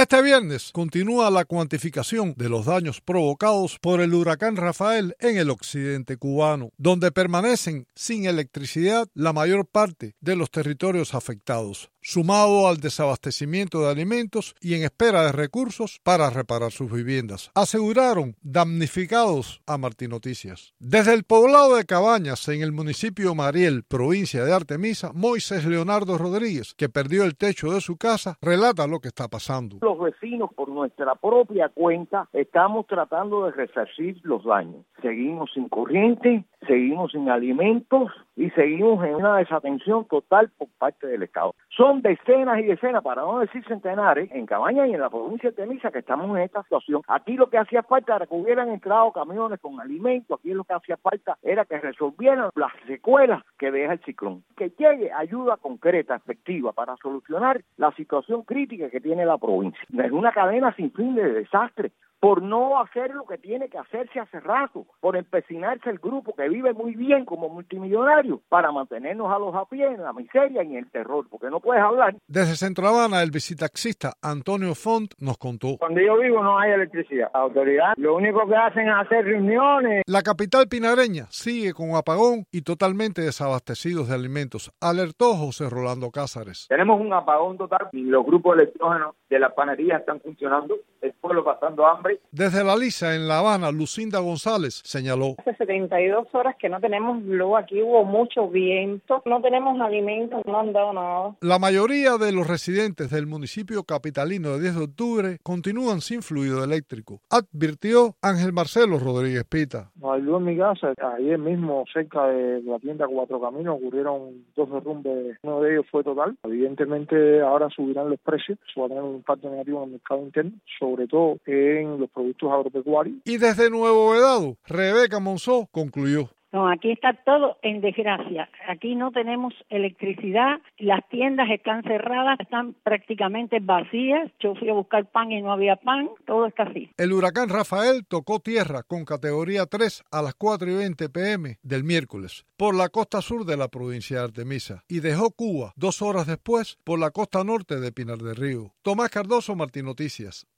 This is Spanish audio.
Este viernes continúa la cuantificación de los daños provocados por el huracán Rafael en el occidente cubano, donde permanecen sin electricidad la mayor parte de los territorios afectados, sumado al desabastecimiento de alimentos y en espera de recursos para reparar sus viviendas, aseguraron damnificados a Martín Noticias. Desde el poblado de Cabañas, en el municipio Mariel, provincia de Artemisa, Moisés Leonardo Rodríguez, que perdió el techo de su casa, relata lo que está pasando. Los vecinos, por nuestra propia cuenta, estamos tratando de resarcir los daños. Seguimos sin corriente, seguimos sin alimentos y seguimos en una desatención total por parte del Estado. Son decenas y decenas, para no decir centenares, en Cabañas y en la provincia de Artemisa que estamos en esta situación. Aquí lo que hacía falta era que hubieran entrado camiones con alimentos, aquí lo que hacía falta era que resolvieran las secuelas que deja el ciclón. Que llegue ayuda concreta, efectiva, para solucionar la situación crítica que tiene la provincia. Es una cadena sin fin de desastre, por no hacer lo que tiene que hacerse hace rato, por empecinarse el grupo que vive muy bien como multimillonario para mantenernos a los a pie en la miseria y en el terror, porque no puedes hablar. Desde Centro Habana, el visitaxista Antonio Font nos contó. Donde yo vivo no hay electricidad. La autoridad lo único que hacen es hacer reuniones. La capital pinareña sigue con apagón y totalmente desabastecidos de alimentos, alertó José Rolando Cázares. Tenemos un apagón total y los grupos electrógenos de las panaderías están funcionando, el pueblo pasando hambre. Desde La Lisa, en La Habana, Lucinda González señaló. Hace 72 horas que no tenemos luz, aquí hubo mucho viento, no tenemos alimentos, no han dado nada. La mayoría de los residentes del municipio capitalino de 10 de octubre continúan sin fluido eléctrico, advirtió Ángel Marcelo Rodríguez Pita. No hay luz en mi casa. Ayer mismo, cerca de la tienda Cuatro Caminos, ocurrieron 2 derrumbes. Uno de ellos fue total. Evidentemente, ahora subirán los precios. Eso va a tener un impacto negativo en el mercado interno, sobre todo en los productos agropecuarios. Y desde Nuevo Vedado, Rebeca Monzó concluyó. No, aquí está todo en desgracia. Aquí no tenemos electricidad, las tiendas están cerradas, están prácticamente vacías. Yo fui a buscar pan y no había pan, todo está así. El huracán Rafael tocó tierra con categoría 3 a las 4:20 p.m. del miércoles por la costa sur de la provincia de Artemisa y dejó Cuba 2 horas después por la costa norte de Pinar del Río. Tomás Cardoso, Martín Noticias.